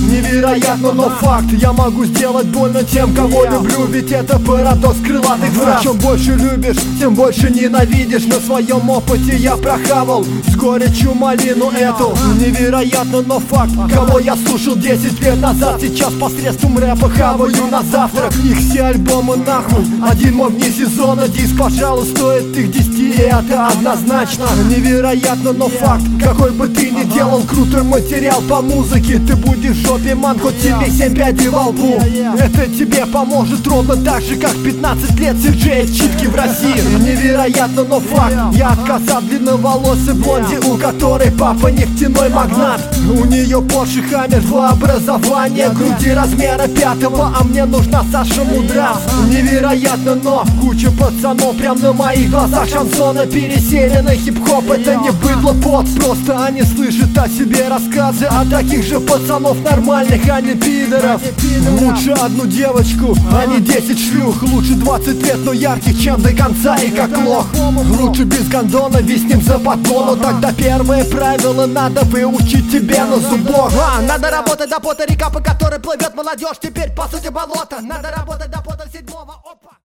Невероятно, но факт. Я могу сделать больно тем, кого люблю, ведь это парадокс крылатых фраз. Чем больше любишь, тем больше ненавидишь. На своем опыте я прохавал с горечью малину эту. Невероятно, но факт. Кого я слушал 10 лет назад, сейчас посредством рэпа хаваю на завтрак. Их все альбомы нахуй. Один мой вне сезона диск, пожалуй, стоит их 10, и это однозначно. Невероятно, но факт. Какой бы ты ни делал крутой материал по музыке, ты будешь в жопе, ман, хоть тебе 7 пядей во лбу. Это тебе поможет ровно так же, как 15 лет Сиджея читки в России. Невероятно, но факт. Я отказал длинноволосой блонде, у которой папа нефтяной магнат. У нее Porsche Hammer, 2 образования, груди размера 5-го, а мне нужна Саша Мудрас. Невероятно, но куча пацанов прям на моих глазах шансона пересели на хип-хоп. Это не быдло под, просто они слышат о себе рассказы о таких же пацанов нормальных, а не пидоров. Лучше одну девочку, а не 10 шлюх. Лучше 20 лет, но ярких, чем до конца и как лох. Лучше без гондона, виснем за поддону. Тогда первое правило надо выучить тебе на зубок. Надо работать до пота, река, по которой плывет молодежь. Теперь по сути болото. Надо работать до пота 7-го.